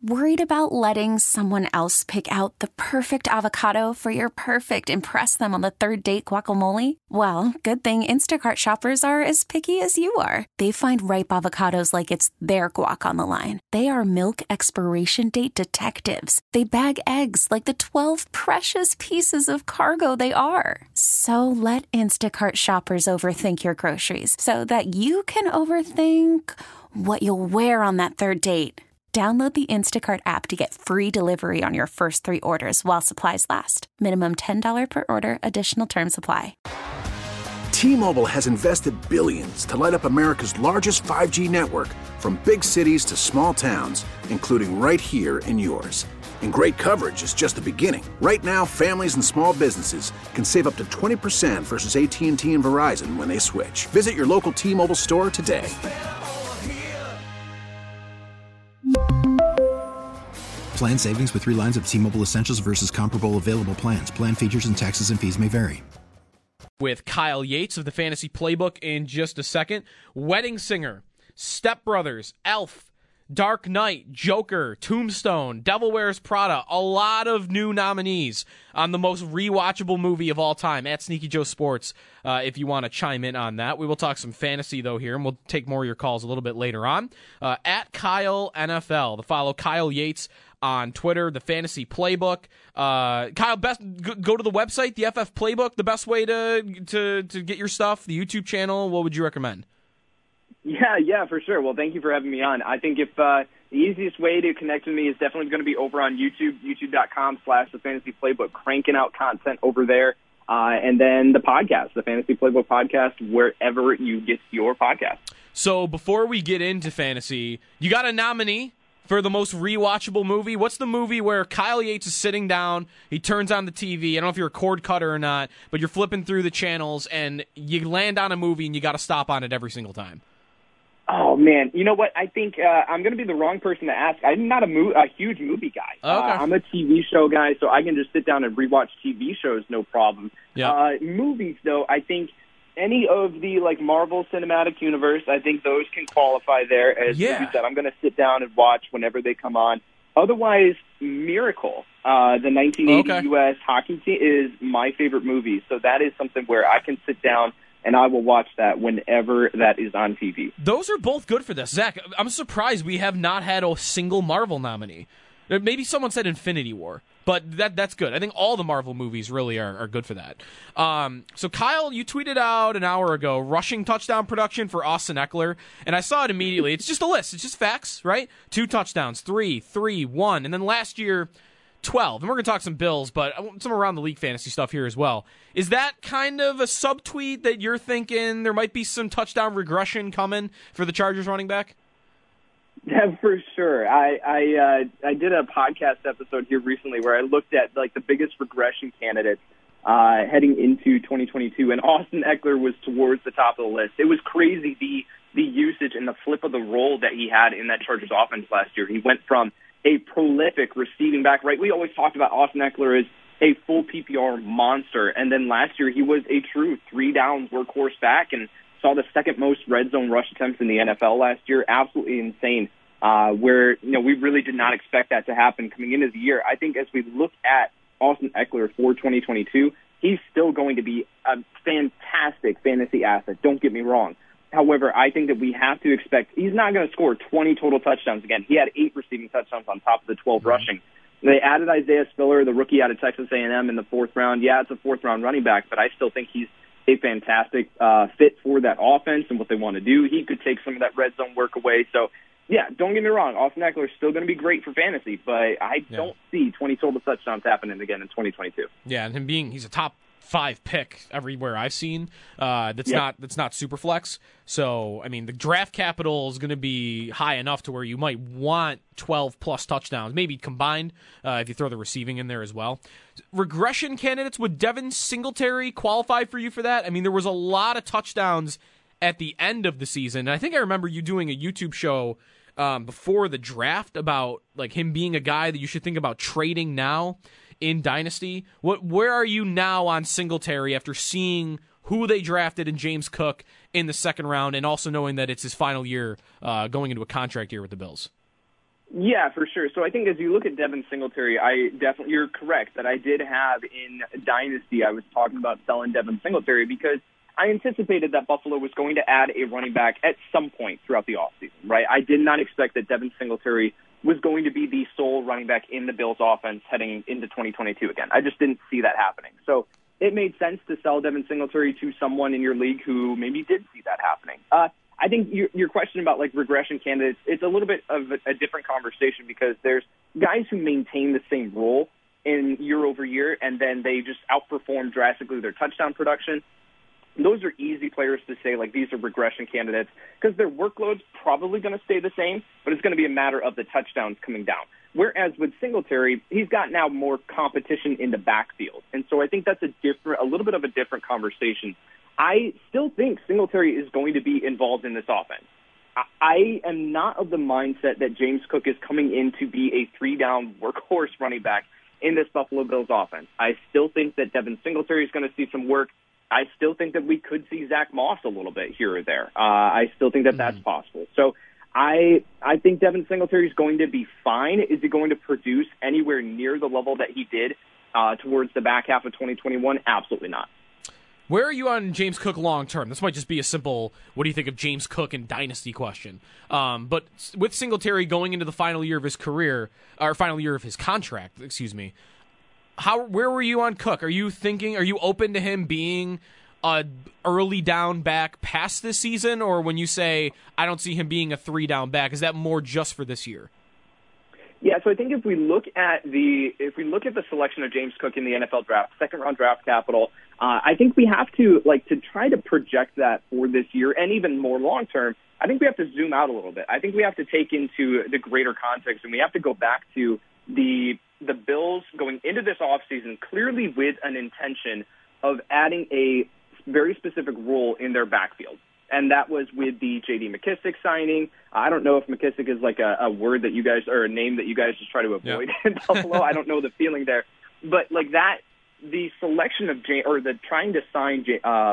Worried about letting someone else pick out the perfect avocado for your perfect impress them on the third date guacamole? Well, good thing Instacart shoppers are as picky as you are. They find ripe avocados like it's their guac on the line. They are milk expiration date detectives. They bag eggs like the 12 precious pieces of cargo they are. So let Instacart shoppers overthink your groceries so that you can overthink what you'll wear on that third date. Download the Instacart app to get free delivery on your first 3 orders while supplies last. Minimum $10 per order. Additional terms apply. T-Mobile has invested billions to light up America's largest 5G network, from big cities to small towns, including right here in yours. And great coverage is just the beginning. Right now, families and small businesses can save up to 20% versus AT&T and Verizon when they switch. Visit your local T-Mobile store today. Plan savings with 3 lines of T-Mobile Essentials versus comparable available plans. Plan features and taxes and fees may vary. With Kyle Yates of the Fantasy Playbook in just a second. Wedding Singer, Step Brothers, Elf, Dark Knight, Joker, Tombstone, Devil Wears Prada. A lot of new nominees on the most rewatchable movie of all time at Sneaky Joe Sports, if you want to chime in on that. We will talk some fantasy, though, here, and we'll take more of your calls a little bit later on. At Kyle NFL, to follow Kyle Yates on Twitter, the Fantasy Playbook. Kyle, go to the website, the FF Playbook. The best way to get your stuff, the YouTube channel. What would you recommend? Yeah, for sure. Well, thank you for having me on. I think if the easiest way to connect with me is definitely going to be over on YouTube, youtube.com/the Fantasy Playbook, cranking out content over there. And then the podcast, the Fantasy Playbook podcast, wherever you get your podcast. So before we get into fantasy, you got a nominee for the most rewatchable movie. What's the movie where Kyle Yates is sitting down, he turns on the TV, I don't know if you're a cord cutter or not, but you're flipping through the channels and you land on a movie and you got to stop on it every single time? Oh, man. You know what? I think I'm going to be the wrong person to ask. I'm not a huge movie guy. Okay. I'm a TV show guy, so I can just sit down and rewatch TV shows, no problem. Yeah. Movies, though, I think any of the Marvel Cinematic Universe, I think those can qualify there as movies that I'm going to sit down and watch whenever they come on. Otherwise, Miracle, the 1980 U.S. hockey team, is my favorite movie. So that is something where I can sit down and I will watch that whenever that is on TV. Those are both good for this. Zach, I'm surprised we have not had a single Marvel nominee. Maybe someone said Infinity War, but that's good. I think all the Marvel movies really are good for that. So, Kyle, you tweeted out an hour ago, rushing touchdown production for Austin Eckler, and I saw it immediately. It's just a list. It's just facts, right? 2 touchdowns, 3, 1, and then last year, 12. And we're going to talk some Bills, but some around the league fantasy stuff here as well. Is that kind of a subtweet that you're thinking there might be some touchdown regression coming for the Chargers running back? Yeah, for sure. I did a podcast episode here recently where I looked at the biggest regression candidates heading into 2022, and Austin Eckler was towards the top of the list. It was crazy the usage and the flip of the role that he had in that Chargers offense last year. He went from a prolific receiving back, right? We always talked about Austin Eckler as a full PPR monster, and then last year he was a true 3-down workhorse back and saw the second most red zone rush attempts in the NFL last year. Absolutely insane, where we really did not expect that to happen coming into the year. I think as we look at Austin Eckler for 2022, he's still going to be a fantastic fantasy asset. Don't get me wrong. However, I think that we have to expect he's not going to score 20 total touchdowns again. He had 8 receiving touchdowns on top of the 12 rushing. They added Isaiah Spiller, the rookie out of Texas A&M, in the 4th round. Yeah, it's a 4th-round running back, but I still think he's a fantastic fit for that offense and what they want to do. He could take some of that red zone work away. So, yeah, don't get me wrong. Austin Eckler is still going to be great for fantasy, but I don't see 20 total touchdowns happening again in 2022. Yeah, and he's a top 5 pick everywhere I've seen. That's not super flex. So, I mean, the draft capital is going to be high enough to where you might want 12-plus touchdowns, maybe combined, if you throw the receiving in there as well. Regression candidates, would Devin Singletary qualify for you for that? I mean, there was a lot of touchdowns at the end of the season, and I think I remember you doing a YouTube show before the draft about him being a guy that you should think about trading now in Dynasty. Where are you now on Singletary after seeing who they drafted in James Cook in the 2nd round and also knowing that it's his final year going into a contract year with the Bills? Yeah, for sure. So I think as you look at Devin Singletary, you're correct that I did have in Dynasty, I was talking about selling Devin Singletary because I anticipated that Buffalo was going to add a running back at some point throughout the offseason, right? I did not expect that Devin Singletary was going to be the sole running back in the Bills offense heading into 2022 again. I just didn't see that happening. So it made sense to sell Devin Singletary to someone in your league who maybe did see that happening. I think your question about like regression candidates, it's a little bit of a different conversation because there's guys who maintain the same role in year over year and then they just outperform drastically their touchdown production. Those are easy players to say, like, these are regression candidates because their workload's probably going to stay the same, but it's going to be a matter of the touchdowns coming down. Whereas with Singletary, he's got now more competition in the backfield. And so I think that's a little bit of a different conversation. I still think Singletary is going to be involved in this offense. I am not of the mindset that James Cook is coming in to be a three-down workhorse running back in this Buffalo Bills offense. I still think that Devin Singletary is going to see some work. I still think that we could see Zach Moss a little bit here or there. I still think that that's possible. So I think Devin Singletary is going to be fine. Is he going to produce anywhere near the level that he did towards the back half of 2021? Absolutely not. Where are you on James Cook long term? This might just be a simple, what do you think of James Cook in Dynasty question. But with Singletary going into the final year of his career, or final year of his contract, where were you on Cook? Are you open to him being a early down back past this season? Or when you say, I don't see him being a 3-down back, is that more just for this year? Yeah, so I think if we look at the selection of James Cook in the NFL draft, second-round draft capital, I think we have to try to project that for this year and even more long-term. I think we have to zoom out a little bit. I think we have to take into the greater context, and we have to go back to the Bills going into this offseason clearly with an intention of adding a very specific role in their backfield. And that was with the J.D. McKissic signing. I don't know if McKissic is like a word that you guys, or a name that you guys just try to avoid in Buffalo. I don't know the feeling there. But like that, the selection of trying to sign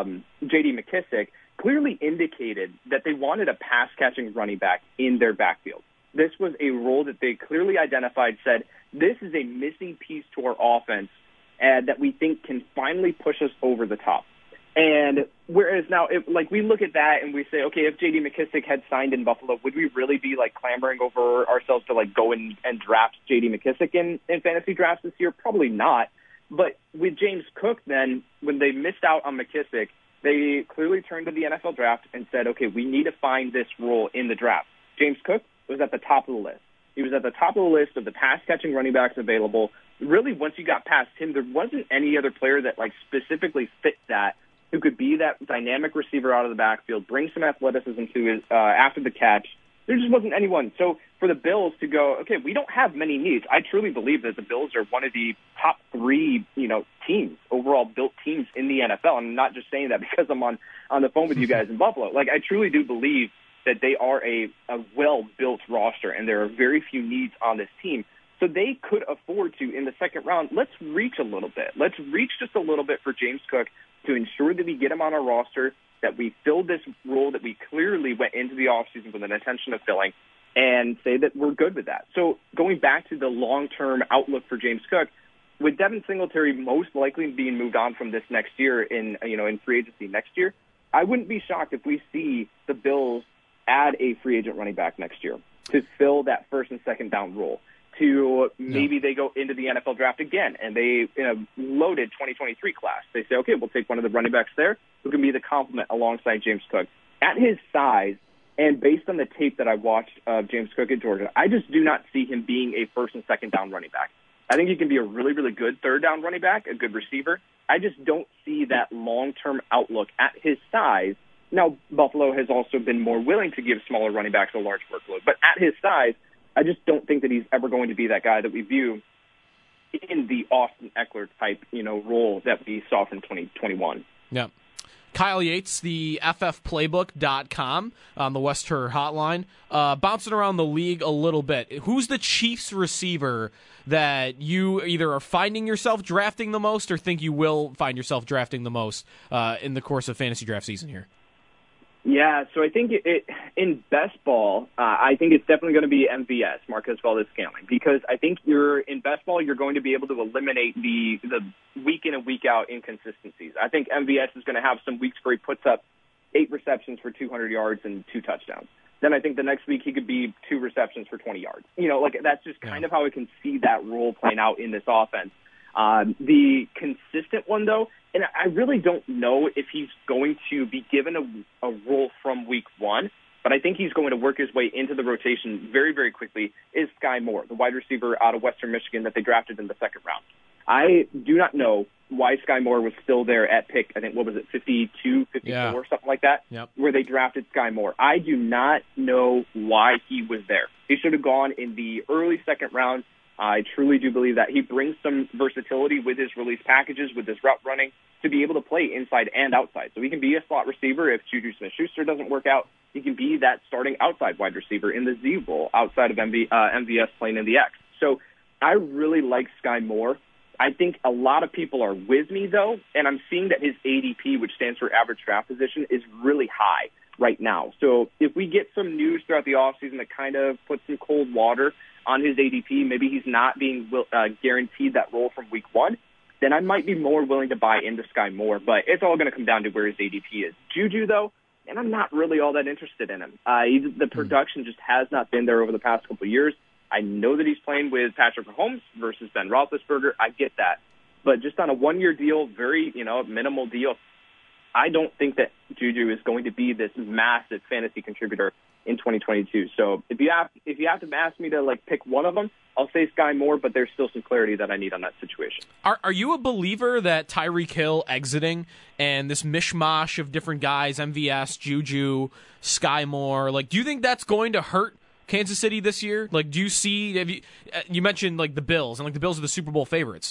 J.D. McKissic clearly indicated that they wanted a pass-catching running back in their backfield. This was a role that they clearly identified, said, this is a missing piece to our offense that we think can finally push us over the top. And whereas now, we look at that and we say, okay, if J.D. McKissic had signed in Buffalo, would we really be clamoring over ourselves to go and draft J.D. McKissic in fantasy drafts this year? Probably not. But with James Cook, then when they missed out on McKissic, they clearly turned to the NFL draft and said, okay, we need to find this role in the draft. James Cook was at the top of the list. He was at the top of the list of the pass-catching running backs available. Really, once you got past him, there wasn't any other player that specifically fit that, who could be that dynamic receiver out of the backfield, bring some athleticism to his after the catch. There just wasn't anyone. So for the Bills to go, okay, we don't have many needs. I truly believe that the Bills are one of the top 3, teams, overall built teams in the NFL. I'm not just saying that because I'm on the phone with you guys in Buffalo. I truly do believe that they are a well-built roster, and there are very few needs on this team. So they could afford to, in the second round, let's reach a little bit. Let's reach just a little bit for James Cook to ensure that we get him on our roster, that we fill this role that we clearly went into the offseason with an intention of filling, and say that we're good with that. So going back to the long-term outlook for James Cook, with Devin Singletary most likely being moved on from this next year in free agency next year, I wouldn't be shocked if we see the Bills add a free agent running back next year to fill that first and second down role. To maybe they go into the NFL draft again and they loaded 2023 class. They say, okay, we'll take one of the running backs there who can be the complement alongside James Cook. At his size and based on the tape that I watched of James Cook at Georgia, I just do not see him being a first and second down running back. I think he can be a really, really good third down running back, a good receiver. I just don't see that long-term outlook at his size. Now, Buffalo has also been more willing to give smaller running backs a large workload, but at his size, I just don't think that he's ever going to be that guy that we view in the Austin Eckler type, role that we saw from 2021. Yeah. Kyle Yates, the ffplaybook.com on the West Her hotline, bouncing around the league a little bit. Who's the Chiefs receiver that you either are finding yourself drafting the most or think you will find yourself drafting the most in the course of fantasy draft season here? Yeah, so I think in best ball, I think it's definitely going to be MVS, Marquez Valdes-Scantling, because I think in best ball, you're going to be able to eliminate the week in and week out inconsistencies. I think MVS is going to have some weeks where he puts up 8 receptions for 200 yards and 2 touchdowns. Then I think the next week he could be 2 receptions for 20 yards. That's just kind of how I can see that role playing out in this offense. The consistent one, though, and I really don't know if he's going to be given a role from week 1, but I think he's going to work his way into the rotation very, very quickly, is Sky Moore, the wide receiver out of Western Michigan that they drafted in the 2nd round. I do not know why Sky Moore was still there at pick, I think, 52, 54, something like that, where they drafted Sky Moore. I do not know why he was there. He should have gone in the early 2nd round. I truly do believe that he brings some versatility with his release packages, with his route running, to be able to play inside and outside. So he can be a slot receiver if Juju Smith-Schuster doesn't work out. He can be that starting outside wide receiver in the Z role outside of MVS playing in the X. So I really like Sky Moore. I think a lot of people are with me, though, and I'm seeing that his ADP, which stands for average draft position, is really high right now. So if we get some news throughout the offseason that kind of puts some cold water on his ADP, maybe he's not being guaranteed that role from week 1, then I might be more willing to buy into Sky Moore. But it's all going to come down to where his ADP is. Juju, though, and I'm not really all that interested in him. The production just has not been there over the past couple of years. I know that he's playing with Patrick Mahomes versus Ben Roethlisberger. I get that. But just on a 1-year deal, very, minimal deal, I don't think that Juju is going to be this massive fantasy contributor in 2022. So if you have to ask me to pick one of them, I'll say Sky Moore, but there's still some clarity that I need on that situation. Are you a believer that Tyreek Hill exiting and this mishmash of different guys, MVS, Juju, Sky Moore, do you think that's going to hurt Kansas City this year? Do you see? You mentioned the Bills, and the Bills are the Super Bowl favorites.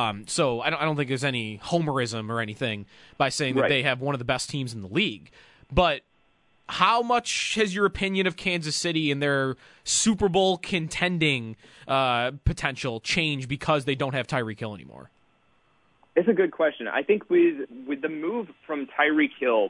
So I don't think there's any homerism or anything by saying that they have one of the best teams in the league. But how much has your opinion of Kansas City and their Super Bowl contending potential changed because they don't have Tyreek Hill anymore? It's a good question. I think with the move from Tyreek Hill,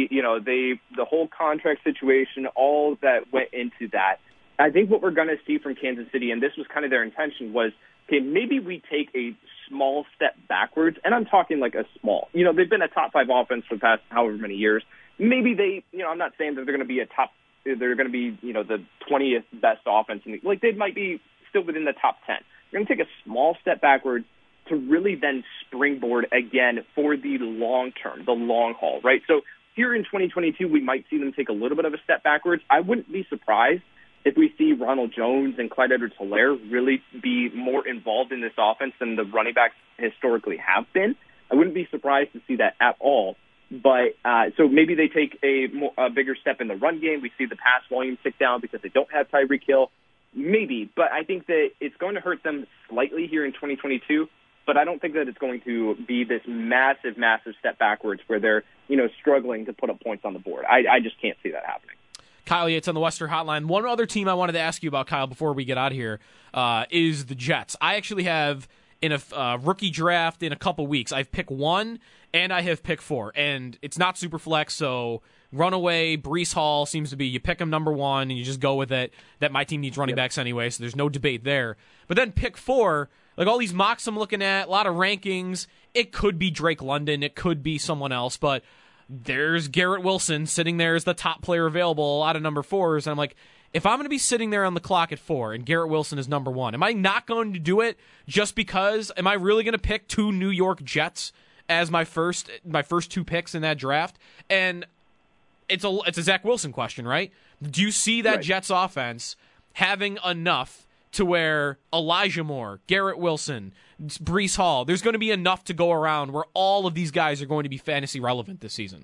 the whole contract situation, all that went into that, I think what we're going to see from Kansas City, and this was kind of their intention, was, okay, maybe we take a small step backwards, and I'm talking a small. They've been a top 5 offense for the past however many years. Maybe they, I'm not saying that they're going to be they're going to be, the 20th best offense in the, they might be still within the top 10. They're going to take a small step backwards to really then springboard again for the long term, the long haul, right? So here in 2022, we might see them take a little bit of a step backwards. I wouldn't be surprised if we see Ronald Jones and Clyde Edwards-Helaire really be more involved in this offense than the running backs historically have been. I wouldn't be surprised to see that at all. But so maybe they take a bigger step in the run game. We see the pass volume tick down because they don't have Tyreek Hill. Maybe, but I think that it's going to hurt them slightly here in 2022. But I don't think that it's going to be this massive, massive step backwards where they're, struggling to put up points on the board. I just can't see that happening. Kyle Yates on the Western Hotline. One other team I wanted to ask you about, Kyle, before we get out of here, is the Jets. I actually have, in a rookie draft in a couple weeks, I've picked 1 and I have picked 4. And it's not super flex, so runaway, Breece Hall seems to be, you pick him number 1 and you just go with it. That my team needs running backs anyway, so there's no debate there. But then pick 4, all these mocks I'm looking at, a lot of rankings, it could be Drake London, it could be someone else, but there's Garrett Wilson sitting there as the top player available out of number 4s, and I'm like, if I'm going to be sitting there on the clock at 4 and Garrett Wilson is number 1, am I not going to do it just because? Am I really going to pick 2 New York Jets as my first 2 picks in that draft? And it's a Zach Wilson question, right? Do you see that Jets offense having enough to where Elijah Moore, Garrett Wilson, Breece Hall, there's going to be enough to go around where all of these guys are going to be fantasy relevant this season?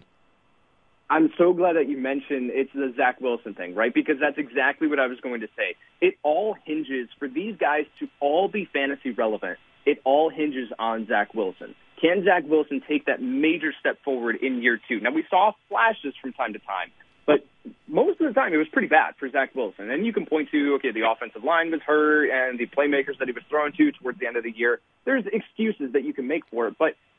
I'm so glad that you mentioned it's the Zach Wilson thing, right? Because that's exactly what I was going to say. It all hinges, for these guys to all be fantasy relevant, it all hinges on Zach Wilson. Can Zach Wilson take that major step forward in year 2? Now, we saw flashes from time to time, but most of the time it was pretty bad for Zach Wilson. And you can point to, okay, the offensive line was hurt and the playmakers that he was thrown to towards the end of the year. There's excuses that you can make for it, but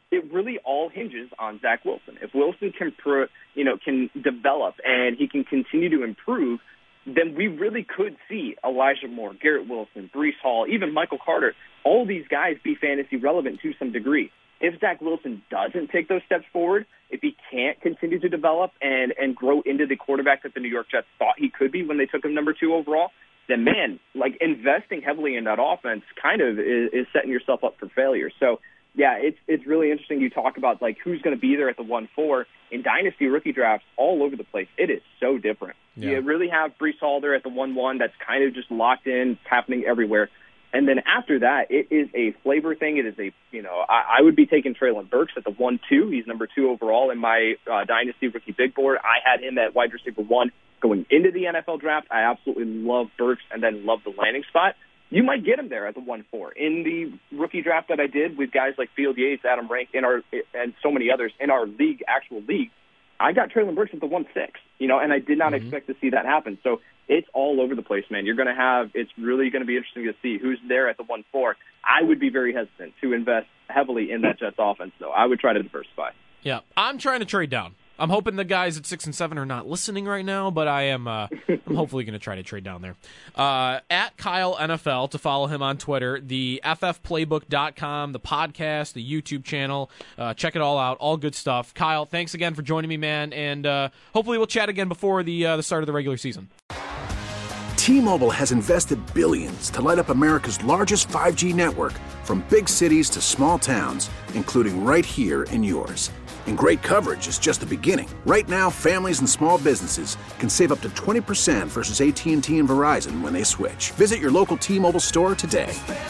it really all hinges on Zach Wilson. If Wilson can develop and he can continue to improve, then we really could see Elijah Moore, Garrett Wilson, Breece Hall, even Michael Carter, all these guys be fantasy relevant to some degree. If Zach Wilson doesn't take those steps forward, if he can't continue to develop and grow into the quarterback that the New York Jets thought he could be when they took him number 2 overall, then, man, like investing heavily in that offense kind of is setting yourself up for failure. So, yeah, it's really interesting. You talk about, like, who's going to be there at the 1-4. In Dynasty rookie drafts all over the place, it is so different. Yeah. You really have Breece Hall there at the 1-1. That's kind of just locked in. It's happening everywhere. And then after that, it is a flavor thing. It is I would be taking Treylon Burks at the 1-2. He's number 2 overall in my Dynasty rookie big board. I had him at wide receiver 1 going into the NFL draft. I absolutely love Burks and then love the landing spot. You might get him there at the 1-4. In the rookie draft that I did with guys like Field Yates, Adam Rank, and so many others in our actual league, I got Treylon Burks at the 1-6, and I did not expect to see that happen. So it's all over the place, man. It's really going to be interesting to see who's there at the 1-4. I would be very hesitant to invest heavily in that Jets offense, though. I would try to diversify. Yeah, I'm trying to trade down. I'm hoping the guys at 6 and 7 are not listening right now, but I am. I'm hopefully going to try to trade down there. At Kyle NFL to follow him on Twitter, the ffplaybook.com, the podcast, the YouTube channel. Check it all out. All good stuff. Kyle, thanks again for joining me, man, and hopefully we'll chat again before the start of the regular season. T-Mobile has invested billions to light up America's largest 5G network, from big cities to small towns, including right here in yours. And great coverage is just the beginning. Right now, families and small businesses can save up to 20% versus AT&T and Verizon when they switch. Visit your local T-Mobile store today.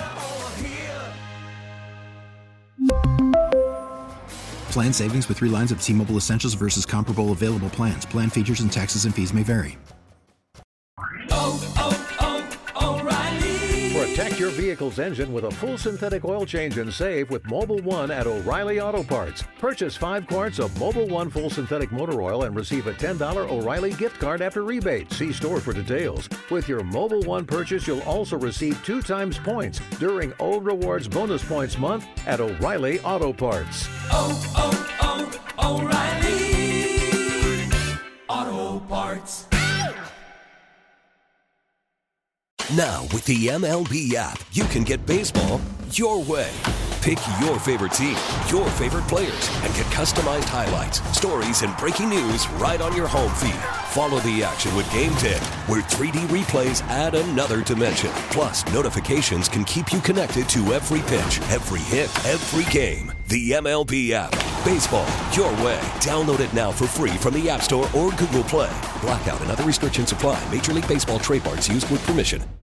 Plan savings with 3 lines of T-Mobile Essentials versus comparable available plans. Plan features and taxes and fees may vary. Protect your vehicle's engine with a full synthetic oil change and save with Mobil 1 at O'Reilly Auto Parts. Purchase 5 quarts of Mobil 1 full synthetic motor oil and receive a $10 O'Reilly gift card after rebate. See store for details. With your Mobil 1 purchase, you'll also receive 2 times points during O Rewards Bonus Points Month at O'Reilly Auto Parts. O'Reilly Auto Parts. Now, with the MLB app, you can get baseball your way. Pick your favorite team, your favorite players, and get customized highlights, stories, and breaking news right on your home feed. Follow the action with Game 10, where 3D replays add another dimension. Plus, notifications can keep you connected to every pitch, every hit, every game. The MLB app. Baseball your way. Download it now for free from the App Store or Google Play. Blackout and other restrictions apply. Major League Baseball trademarks used with permission.